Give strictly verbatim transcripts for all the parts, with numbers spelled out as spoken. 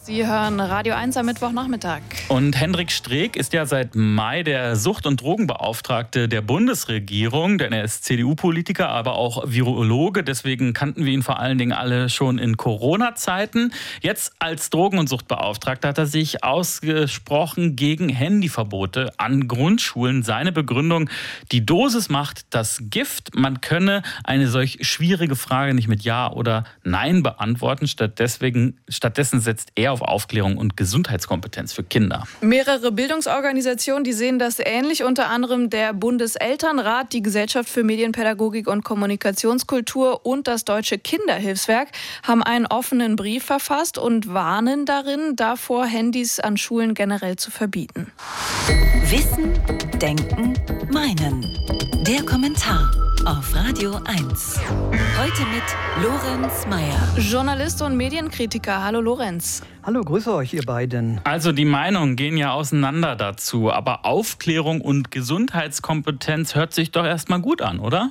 Sie hören Radio eins am Mittwochnachmittag. Und Hendrik Streeck ist ja seit Mai der Sucht- und Drogenbeauftragte der Bundesregierung, denn er ist C D U-Politiker, aber auch Virologe. Deswegen kannten wir ihn vor allen Dingen alle schon in Corona-Zeiten. Jetzt als Drogen- und Suchtbeauftragter hat er sich ausgesprochen gegen Handyverbote an Grundschulen. Seine Begründung: Die Dosis macht das Gift. Man könne eine solch schwierige Frage nicht mit Ja oder Nein beantworten. Stattdessen, stattdessen setzt er auf Aufklärung und Gesundheitskompetenz für Kinder. Mehrere Bildungsorganisationen, die sehen das ähnlich, unter anderem der Bundeselternrat, die Gesellschaft für Medienpädagogik und Kommunikationskultur und das Deutsche Kinderhilfswerk haben einen offenen Brief verfasst und warnen darin davor, Handys an Schulen generell zu verbieten. Wissen, Denken, Meinen. Der Kommentar auf Radio eins. Heute mit Lorenz Meyer. Journalist und Medienkritiker. Hallo Lorenz. Hallo, grüße euch ihr beiden. Also die Meinungen gehen ja auseinander dazu, aber Aufklärung und Gesundheitskompetenz hört sich doch erstmal gut an, oder?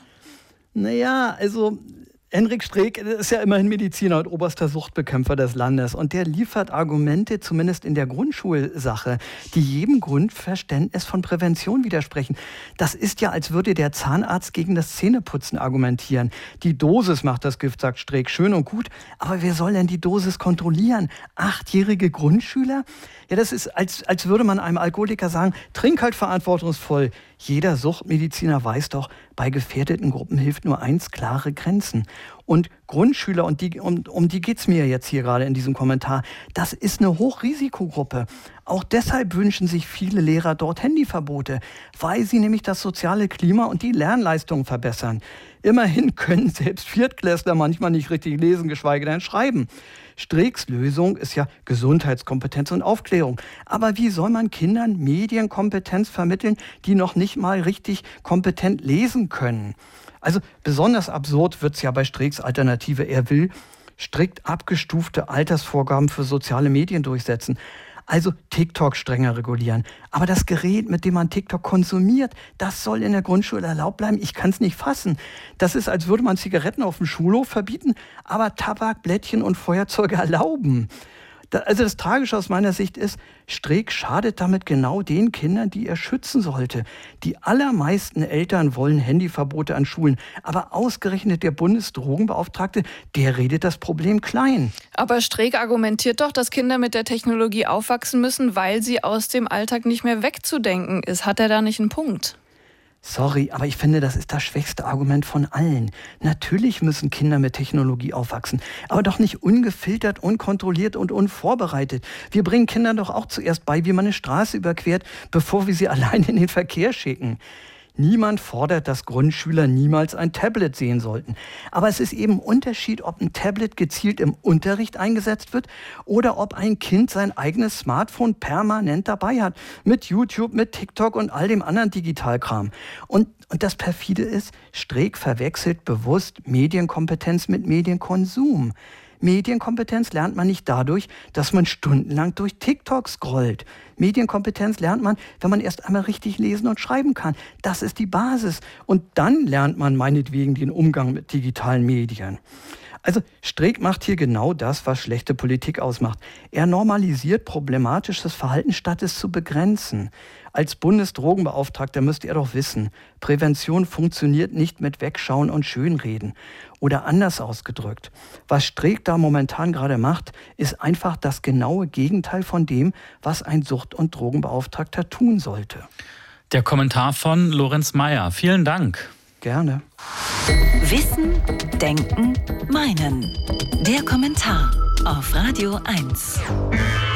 Naja, also Hendrik Streeck ist ja immerhin Mediziner und oberster Suchtbekämpfer des Landes. Und der liefert Argumente, zumindest in der Grundschulsache, die jedem Grundverständnis von Prävention widersprechen. Das ist ja, als würde der Zahnarzt gegen das Zähneputzen argumentieren. Die Dosis macht das Gift, sagt Streeck. Schön und gut. Aber wer soll denn die Dosis kontrollieren? Achtjährige Grundschüler? Ja, das ist, als, als würde man einem Alkoholiker sagen, trink halt verantwortungsvoll. Jeder Suchtmediziner weiß doch, bei gefährdeten Gruppen hilft nur eins: klare Grenzen. Und Grundschüler, und die, um, um die geht es mir jetzt hier gerade in diesem Kommentar, das ist eine Hochrisikogruppe. Auch deshalb wünschen sich viele Lehrer dort Handyverbote, weil sie nämlich das soziale Klima und die Lernleistungen verbessern. Immerhin können selbst Viertklässler manchmal nicht richtig lesen, geschweige denn schreiben. Streecks Lösung ist ja Gesundheitskompetenz und Aufklärung. Aber wie soll man Kindern Medienkompetenz vermitteln, die noch nicht mal richtig kompetent lesen können? Also besonders absurd wird es ja bei Streecks Alternative. Er will strikt abgestufte Altersvorgaben für soziale Medien durchsetzen. Also TikTok strenger regulieren. Aber das Gerät, mit dem man TikTok konsumiert, das soll in der Grundschule erlaubt bleiben. Ich kann es nicht fassen. Das ist, als würde man Zigaretten auf dem Schulhof verbieten, aber Tabak, Blättchen und Feuerzeuge erlauben. Also das Tragische aus meiner Sicht ist, Streeck schadet damit genau den Kindern, die er schützen sollte. Die allermeisten Eltern wollen Handyverbote an Schulen, aber ausgerechnet der Bundesdrogenbeauftragte, der redet das Problem klein. Aber Streeck argumentiert doch, dass Kinder mit der Technologie aufwachsen müssen, weil sie aus dem Alltag nicht mehr wegzudenken ist. Hat er da nicht einen Punkt? Sorry, aber ich finde, das ist das schwächste Argument von allen. Natürlich müssen Kinder mit Technologie aufwachsen, aber doch nicht ungefiltert, unkontrolliert und unvorbereitet. Wir bringen Kindern doch auch zuerst bei, wie man eine Straße überquert, bevor wir sie allein in den Verkehr schicken. Niemand fordert, dass Grundschüler niemals ein Tablet sehen sollten. Aber es ist eben ein Unterschied, ob ein Tablet gezielt im Unterricht eingesetzt wird oder ob ein Kind sein eigenes Smartphone permanent dabei hat. Mit YouTube, mit TikTok und all dem anderen Digitalkram. Und, und das perfide ist, Streeck verwechselt bewusst Medienkompetenz mit Medienkonsum. Medienkompetenz lernt man nicht dadurch, dass man stundenlang durch TikTok scrollt. Medienkompetenz lernt man, wenn man erst einmal richtig lesen und schreiben kann. Das ist die Basis. Und dann lernt man meinetwegen den Umgang mit digitalen Medien. Also Streeck macht hier genau das, was schlechte Politik ausmacht. Er normalisiert problematisches Verhalten, statt es zu begrenzen. Als Bundesdrogenbeauftragter müsste er doch wissen, Prävention funktioniert nicht mit Wegschauen und Schönreden. Oder anders ausgedrückt, was Streeck da momentan gerade macht, ist einfach das genaue Gegenteil von dem, was ein Sucht- und Drogenbeauftragter tun sollte. Der Kommentar von Lorenz Meyer. Vielen Dank. Gerne. Wissen, Denken, Meinen. Der Kommentar auf Radio eins.